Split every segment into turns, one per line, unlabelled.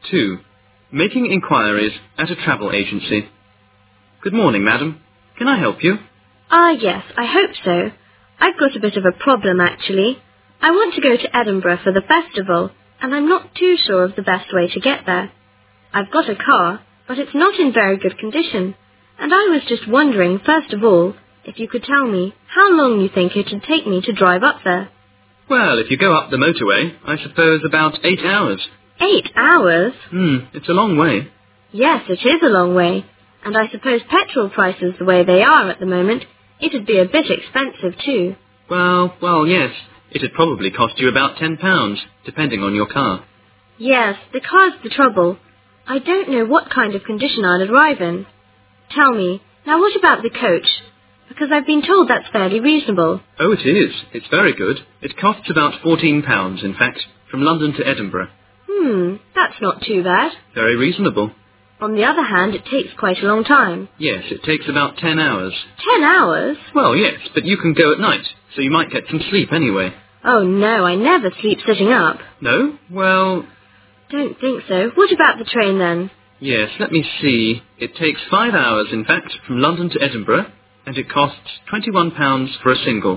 2. Making inquiries at a travel agency. Good morning, madam. Can I help you?
Yes, I hope so. I've got a bit of a problem, actually. I want to go to Edinburgh for the festival, and I'm not too sure of the best way to get there. I've got a car, but it's not in very good condition, and I was just wondering, first of all, if you could tell me how long you think it would take me to drive up there.
Well, if you go up the motorway, I suppose about 8 hours.
8 hours?
It's a long way.
Yes, it is a long way, and I suppose petrol prices the way they are at the moment, it'd be a bit expensive too.
Well, yes. It'd probably cost you about £10, depending on your car.
Yes, the car's the trouble. I don't know what kind of condition I'll arrive in. Tell me, now what about the coach? Because I've been told that's fairly reasonable.
Oh, it is. It's very good. It costs about £14, in fact, from London to Edinburgh.
That's not too bad.
Very reasonable.
On the other hand, it takes quite a long time.
Yes, it takes about 10 hours.
10 hours?
Well, yes, but you can go at night, so you might get some sleep anyway.
Oh, no, I never sleep sitting up.
No? Well...
Don't think so. What about the train, then?
Yes, let me see. It takes 5 hours, in fact, from London to Edinburgh, and it costs £21 for a single.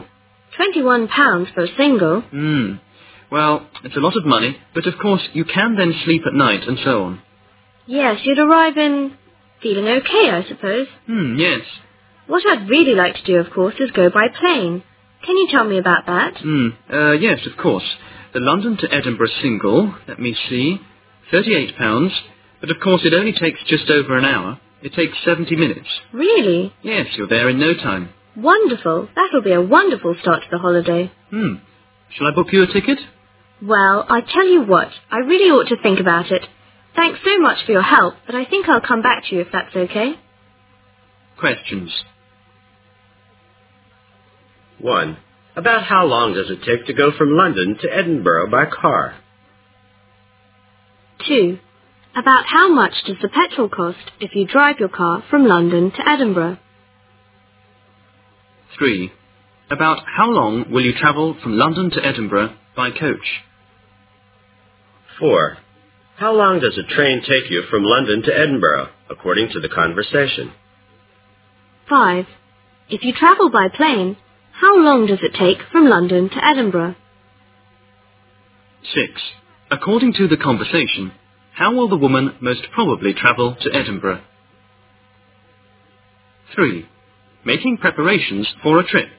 £21 for a single?
Well, it's a lot of money, but of course you can then sleep at night and so on.
Yes, you'd arrive in... feeling okay, I suppose.
Yes.
What I'd really like to do, of course, is go by plane. Can you tell me about that?
Yes, of course. The London to Edinburgh single, let me see, £38, but of course it only takes just over an hour. It takes 70 minutes.
Really?
Yes, you're there in no time.
Wonderful. That'll be a wonderful start to the holiday.
Shall I book you a ticket?
Well, I tell you what, I really ought to think about it. Thanks so much for your help, but I think I'll come back to you if that's okay.
Questions.
1. About how long does it take to go from London to Edinburgh by car?
2. About how much does the petrol cost if you drive your car from London to Edinburgh?
3. About how long will you travel from London to Edinburgh by coach?
4. How long does a train take you from London to Edinburgh, according to the conversation?
5. If you travel by plane, how long does it take from London to Edinburgh?
6. According to the conversation, how will the woman most probably travel to Edinburgh? 3. Making preparations for a trip.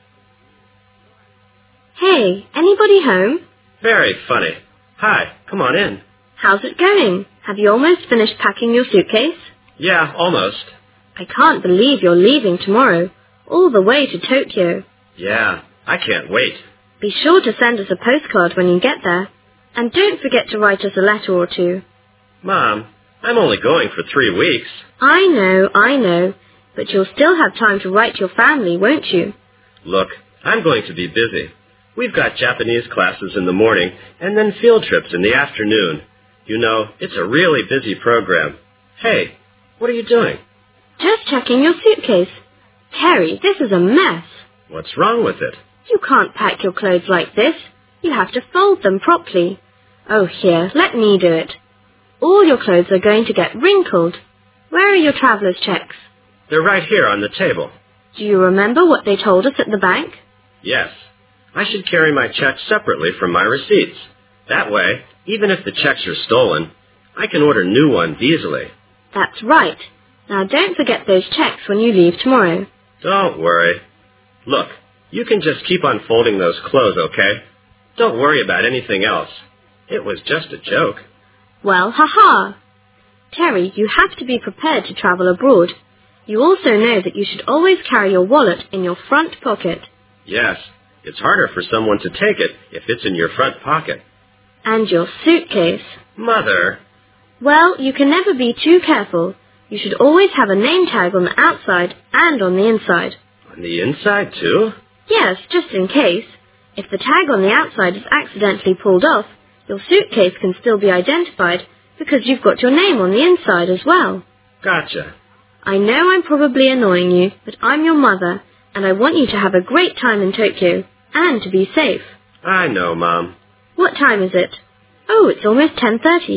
Hey, anybody home?
Very funny. Hi, come on in.
How's it going? Have you almost finished packing your suitcase?
Yeah, almost.
I can't believe you're leaving tomorrow, all the way to Tokyo.
Yeah, I can't wait.
Be sure to send us a postcard when you get there, and don't forget to write us a letter or two.
Mom, I'm only going for 3 weeks.
I know, but you'll still have time to write your family, won't you?
Look, I'm going to be busy. We've got Japanese classes in the morning and then field trips in the afternoon. You know, it's a really busy program. Hey, what are you doing?
Just checking your suitcase. Terry, this is a mess.
What's wrong with it?
You can't pack your clothes like this. You have to fold them properly. Oh, here, let me do it. All your clothes are going to get wrinkled. Where are your traveller's checks?
They're right here on the table.
Do you remember what they told us at the bank?
Yes. I should carry my checks separately from my receipts. That way, even if the checks are stolen, I can order new ones easily.
That's right. Now don't forget those checks when you leave tomorrow.
Don't worry. Look, you can just keep on folding those clothes, okay? Don't worry about anything else. It was just a joke.
Well, ha-ha. Terry, you have to be prepared to travel abroad. You also know that you should always carry your wallet in your front pocket.
Yes, it's harder for someone to take it if it's in your front pocket.
And your suitcase.
Mother.
Well, you can never be too careful. You should always have a name tag on the outside and on the inside.
On the inside, too?
Yes, just in case. If the tag on the outside is accidentally pulled off, your suitcase can still be identified because you've got your name on the inside as well.
Gotcha.
I know I'm probably annoying you, but I'm your mother, and I want you to have a great time in Tokyo, and to be safe.
I know, Mom.
What time is it? Oh, it's almost 10:30.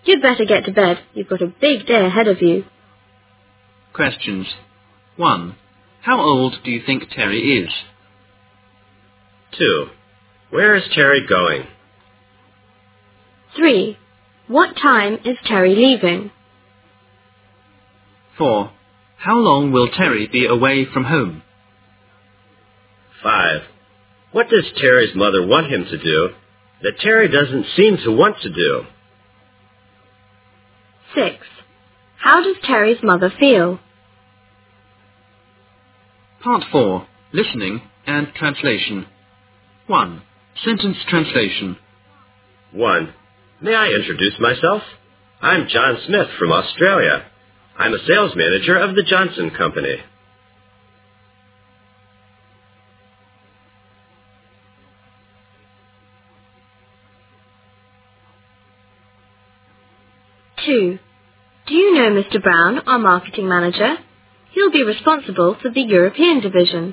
You'd better get to bed. You've got a big day ahead of you.
Questions. 1. How old do you think Terry is?
2. Where is Terry going?
3. What time is Terry leaving?
4. How long will Terry be away from home?
5. What does Terry's mother want him to do that Terry doesn't seem to want to do?
6. How does Terry's mother feel?
Part 4. Listening and Translation. 1. Sentence translation.
1. May I introduce myself? I'm John Smith from Australia. I'm a sales manager of the Johnson Company.
2. Do you know Mr. Brown, our marketing manager? He'll be responsible for the European division.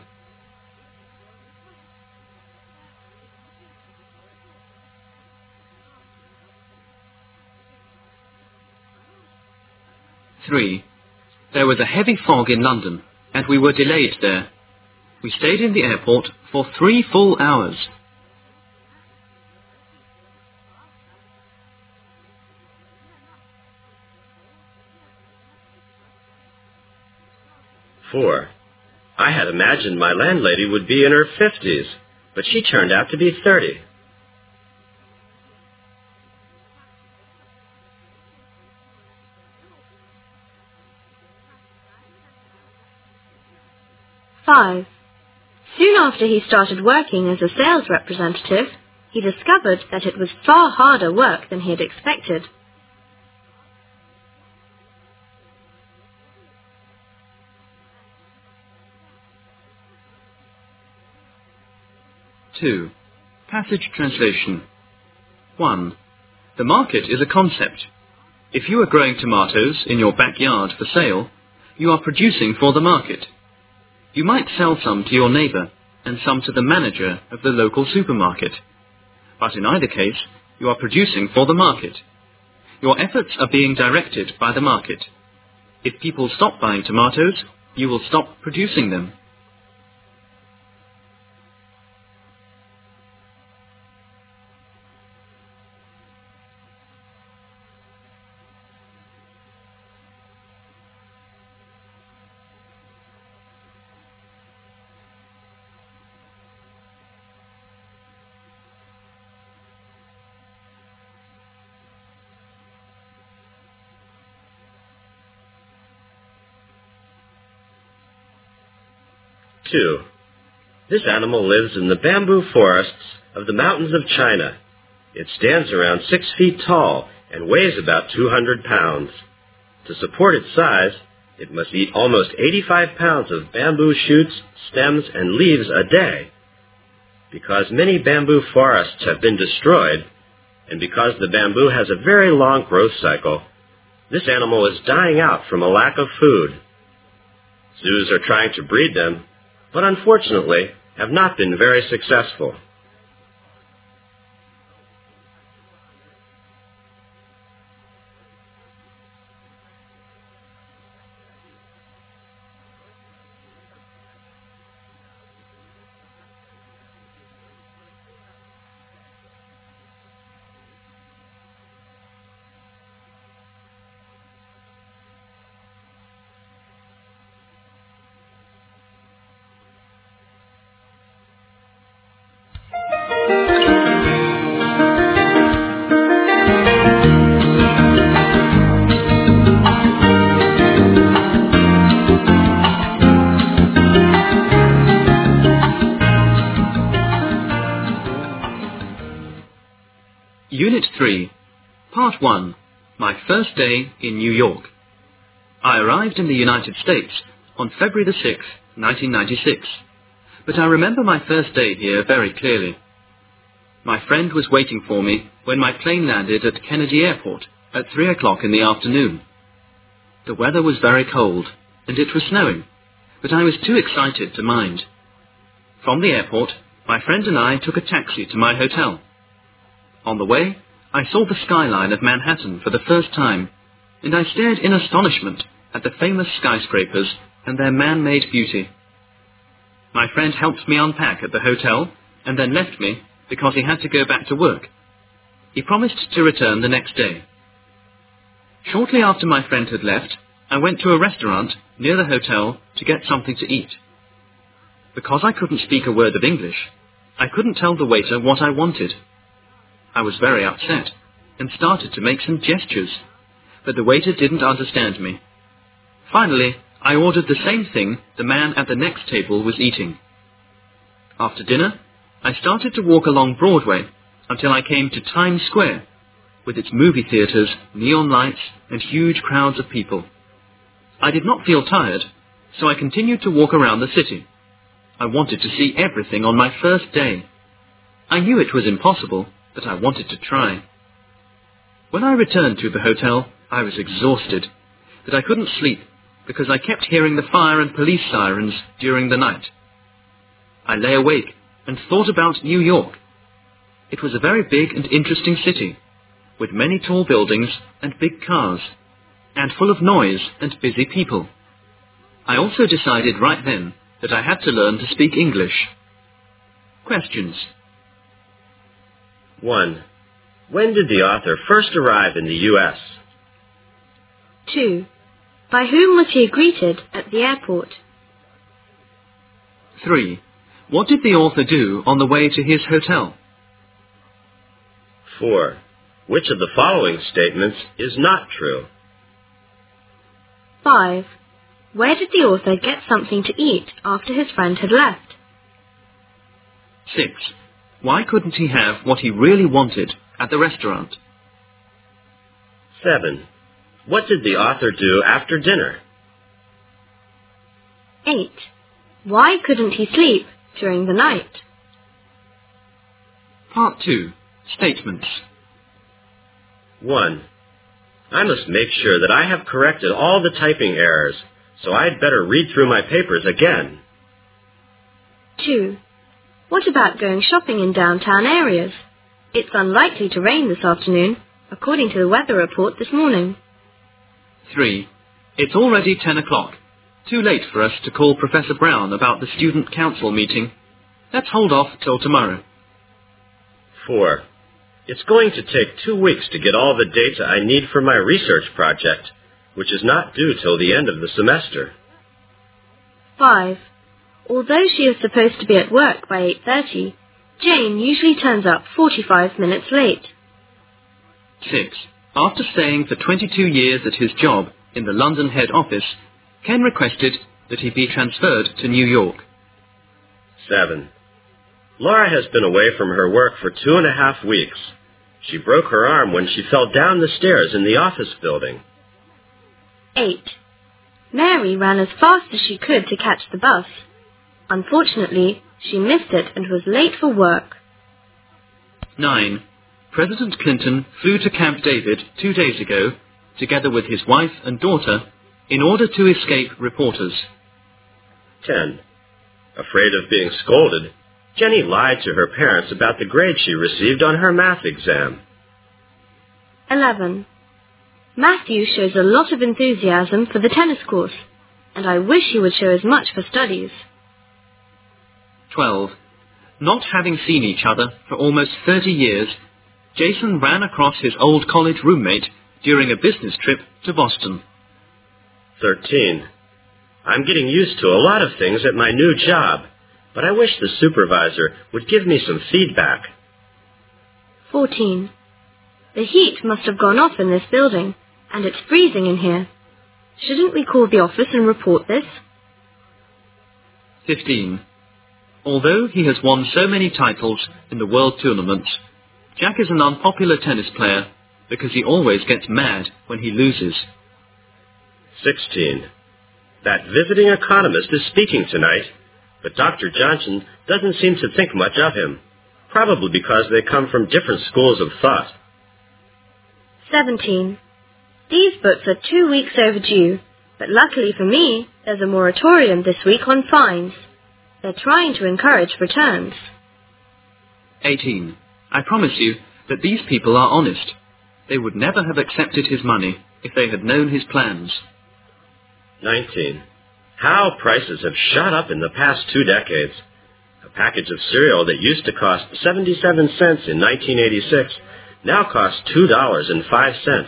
3. There was a heavy fog in London, and we were delayed there. We stayed in the airport for 3 full hours.
4. I had imagined my landlady would be in her 50s, but she turned out to be 30.
5. Soon after he started working as a sales representative, he discovered that it was far harder work than he had expected.
2. Passage translation. 1. The market is a concept. If you are growing tomatoes in your backyard for sale, you are producing for the market. You might sell some to your neighbour and some to the manager of the local supermarket. But in either case, you are producing for the market. Your efforts are being directed by the market. If people stop buying tomatoes, you will stop producing them.
2. This animal lives in the bamboo forests of the mountains of China. It stands around 6 feet tall and weighs about 200 pounds. To support its size, it must eat almost 85 pounds of bamboo shoots, stems, and leaves a day. Because many bamboo forests have been destroyed, and because the bamboo has a very long growth cycle, this animal is dying out from a lack of food. Zoos are trying to breed them, but unfortunately have not been very successful.
Unit 3, Part 1, My First Day in New York. I arrived in the United States on February the 6th, 1996, but I remember my first day here very clearly. My friend was waiting for me when my plane landed at Kennedy Airport at 3 o'clock in the afternoon. The weather was very cold, and it was snowing, but I was too excited to mind. From the airport, my friend and I took a taxi to my hotel. On the way, I saw the skyline of Manhattan for the first time, and I stared in astonishment at the famous skyscrapers and their man-made beauty. My friend helped me unpack at the hotel and then left me because he had to go back to work. He promised to return the next day. Shortly after my friend had left, I went to a restaurant near the hotel to get something to eat. Because I couldn't speak a word of English, I couldn't tell the waiter what I wanted. I was very upset and started to make some gestures, but the waiter didn't understand me. Finally, I ordered the same thing the man at the next table was eating. After dinner, I started to walk along Broadway until I came to Times Square, with its movie theaters, neon lights, and huge crowds of people. I did not feel tired, so I continued to walk around the city. I wanted to see everything on my first day. I knew it was impossible, but I wanted to try. When I returned to the hotel, I was exhausted, but I couldn't sleep because I kept hearing the fire and police sirens during the night. I lay awake and thought about New York. It was a very big and interesting city, with many tall buildings and big cars, and full of noise and busy people. I also decided right then that I had to learn to speak English. Questions.
1. When did the author first arrive in the U.S.?
2. By whom was he greeted at the airport?
3. What did the author do on the way to his hotel?
4. Which of the following statements is not true?
5. Where did the author get something to eat after his friend had left?
6. Why couldn't he have what he really wanted at the restaurant?
7. What did the author do after dinner?
8. Why couldn't he sleep during the night?
Part 2. Statements.
1. I must make sure that I have corrected all the typing errors, so I'd better read through my papers again.
2. What about going shopping in downtown areas? It's unlikely to rain this afternoon, according to the weather report this morning.
3. It's already 10 o'clock. Too late for us to call Professor Brown about the student council meeting. Let's hold off till tomorrow.
4. It's going to take 2 weeks to get all the data I need for my research project, which is not due till the end of the semester.
5. Although she is supposed to be at work by 8:30, Jane usually turns up 45 minutes late.
6. After staying for 22 years at his job in the London head office, Ken requested that he be transferred to New York.
7. Laura has been away from her work for 2.5 weeks. She broke her arm when she fell down the stairs in the office building.
8. Mary ran as fast as she could to catch the bus. Unfortunately, she missed it and was late for work.
9. President Clinton flew to Camp David 2 days ago, together with his wife and daughter, in order to escape reporters.
10. Afraid of being scolded, Jenny lied to her parents about the grade she received on her math exam.
11. Matthew shows a lot of enthusiasm for the tennis course, and I wish he would show as much for studies.
12. Not having seen each other for almost 30 years, Jason ran across his old college roommate during a business trip to Boston.
13. I'm getting used to a lot of things at my new job, but I wish the supervisor would give me some feedback.
14. The heat must have gone off in this building, and it's freezing in here. Shouldn't we call the office and report this?
15. Although he has won so many titles in the world tournaments, Jack is an unpopular tennis player because he always gets mad when he loses.
16. That visiting economist is speaking tonight, but Dr. Johnson doesn't seem to think much of him, probably because they come from different schools of thought.
17. These books are 2 weeks overdue, but luckily for me, there's a moratorium this week on fines. They're trying to encourage returns.
18. I promise you, that these people are honest. They would never have accepted his money if they had known his plans.
19. How prices have shot up in the past 2 decades. A package of cereal that used to cost 77 cents in 1986 now costs $2.05.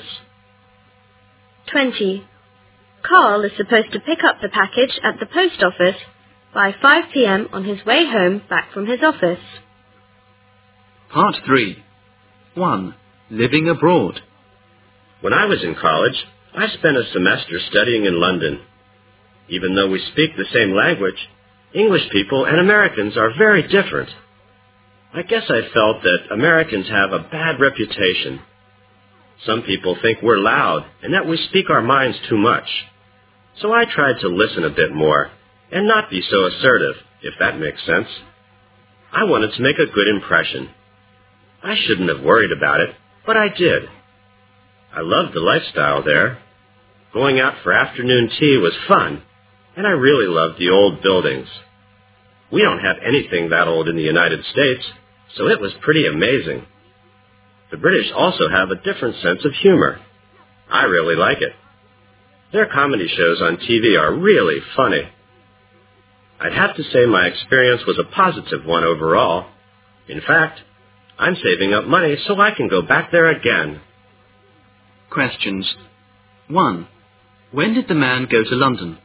20. Carl is supposed to pick up the package at the post office by 5 p.m. on his way home back from his office.
Part 3. 1. Living abroad.
When I was in college, I spent a semester studying in London. Even though we speak the same language, English people and Americans are very different. I guess I felt that Americans have a bad reputation. Some people think we're loud and that we speak our minds too much. So I tried to listen a bit more and not be so assertive, if that makes sense. I wanted to make a good impression. I shouldn't have worried about it, but I did. I loved the lifestyle there. Going out for afternoon tea was fun, and I really loved the old buildings. We don't have anything that old in the United States, so it was pretty amazing. The British also have a different sense of humor. I really like it. Their comedy shows on TV are really funny. I'd have to say my experience was a positive one overall. In fact, I'm saving up money so I can go back there again.
Questions. 1. When did the man go to London?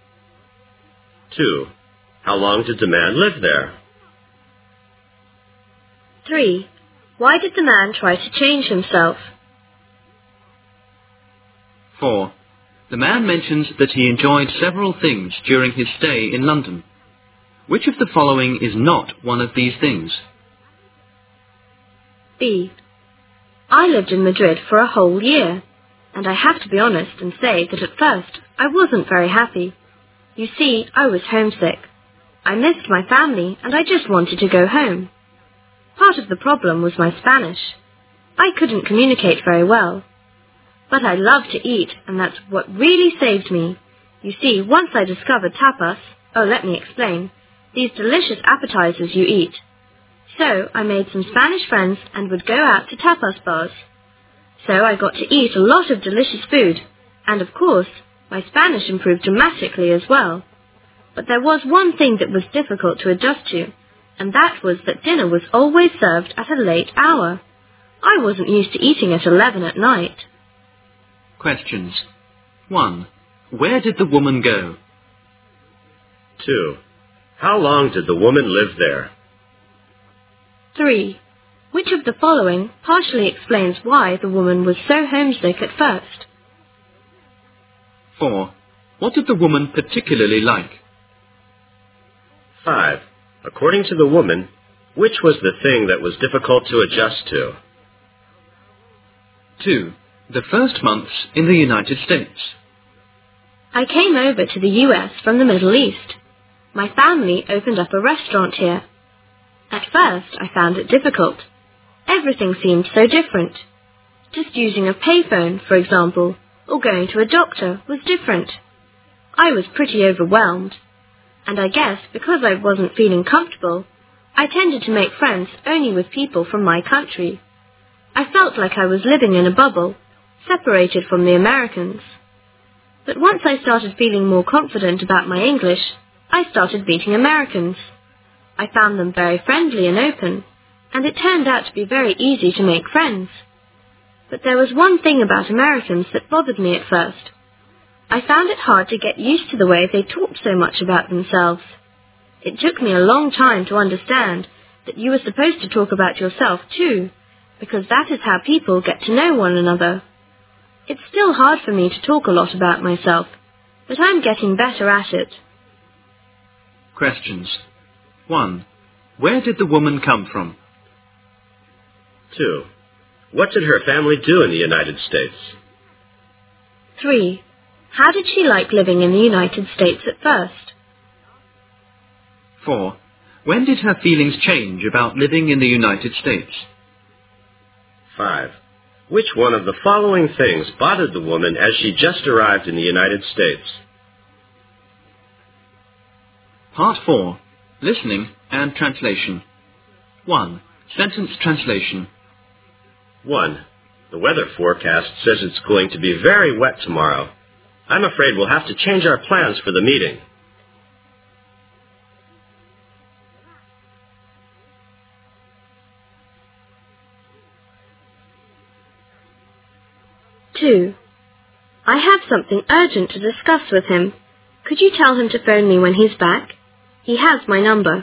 2. How long did the man live there?
3. Why did the man try to change himself?
4. The man mentions that he enjoyed several things during his stay in London. Which of the following is not one of these things?
B. I lived in Madrid for a whole year, and I have to be honest and say that at first I wasn't very happy. You see, I was homesick. I missed my family and I just wanted to go home. Part of the problem was my Spanish. I couldn't communicate very well. But I loved to eat, and that's what really saved me. You see, once I discovered tapas, let me explain, these delicious appetizers you eat. So I made some Spanish friends and would go out to tapas bars. So I got to eat a lot of delicious food, and of course, my Spanish improved dramatically as well. But there was one thing that was difficult to adjust to, and that was that dinner was always served at a late hour. I wasn't used to eating at 11 at night.
Questions. 1. Where did the woman go?
2. How long did the woman live there?
3. Which of the following partially explains why the woman was so homesick at first?
4. What did the woman particularly like?
5. According to the woman, which was the thing that was difficult to adjust to?
2. The first months in the United States.
I came over to the US from the Middle East. My family opened up a restaurant here. At first, I found it difficult. Everything seemed so different. Just using a payphone, for example, or going to a doctor was different. I was pretty overwhelmed. And I guess because I wasn't feeling comfortable, I tended to make friends only with people from my country. I felt like I was living in a bubble, separated from the Americans. But once I started feeling more confident about my English, I started meeting Americans. I found them very friendly and open, and it turned out to be very easy to make friends. But there was one thing about Americans that bothered me at first. I found it hard to get used to the way they talked so much about themselves. It took me a long time to understand that you were supposed to talk about yourself too, because that is how people get to know one another. It's still hard for me to talk a lot about myself, but I'm getting better at it.
Questions. 1. Where did the woman come from?
2. What did her family do in the United States?
3. How did she like living in the United States at first?
4. When did her feelings change about living in the United States?
5. Which one of the following things bothered the woman as she just arrived in the United States?
Part 4. Listening and translation. 1. Sentence translation.
1. The weather forecast says it's going to be very wet tomorrow. I'm afraid we'll have to change our plans for the meeting.
2. I have something urgent to discuss with him. Could you tell him to phone me when he's back? He has my number.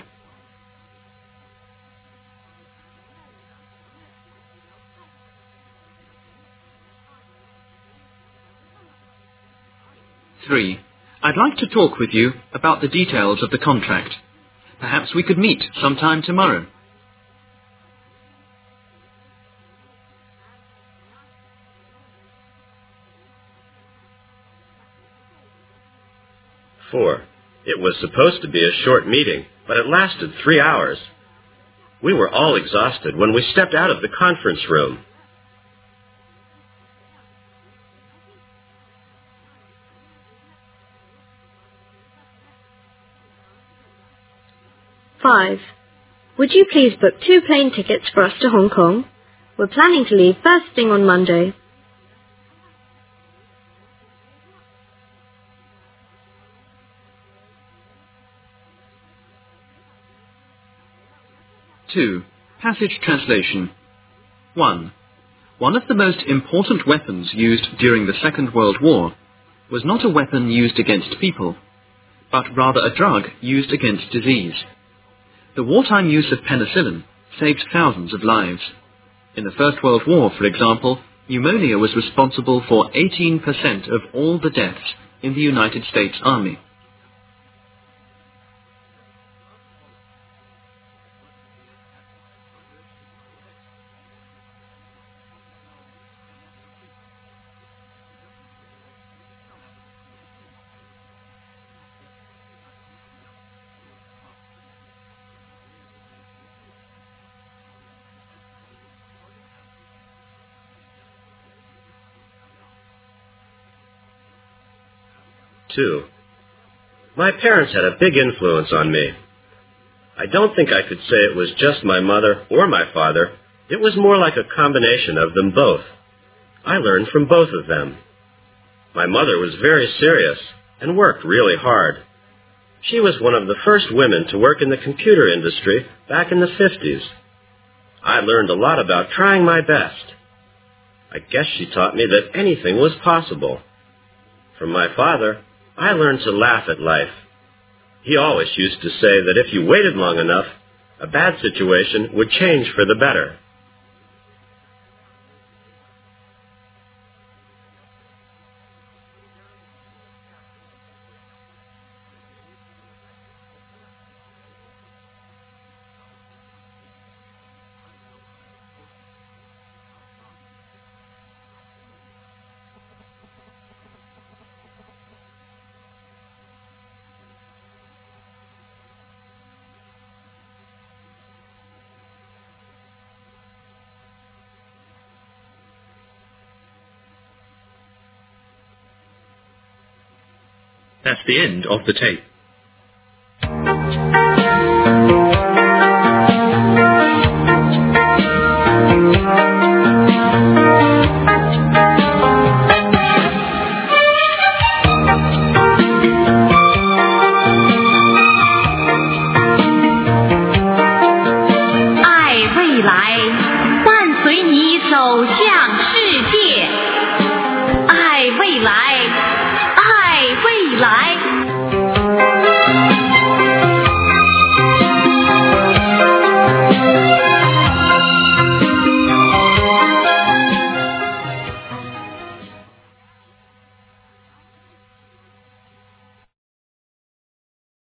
3. I'd like to talk with you about the details of the contract. Perhaps we could meet sometime tomorrow.
4. It was supposed to be a short meeting, but it lasted 3 hours. We were all exhausted when we stepped out of the conference room.
5. Would you please book 2 plane tickets for us to Hong Kong? We're planning to leave first thing on Monday.
2. Passage translation. 1. One of the most important weapons used during the Second World War was not a weapon used against people, but rather a drug used against disease. The wartime use of penicillin saved thousands of lives. In the First World War, for example, pneumonia was responsible for 18% of all the deaths in the United States Army.
2. My parents had a big influence on me. I don't think I could say it was just my mother or my father. It was more like a combination of them both. I learned from both of them. My mother was very serious and worked really hard. She was one of the first women to work in the computer industry back in the 50s. I learned a lot about trying my best. I guess she taught me that anything was possible. From my father, I learned to laugh at life. He always used to say that if you waited long enough, a bad situation would change for the better.
That's the end of the tape.
Ai未来，爱未来。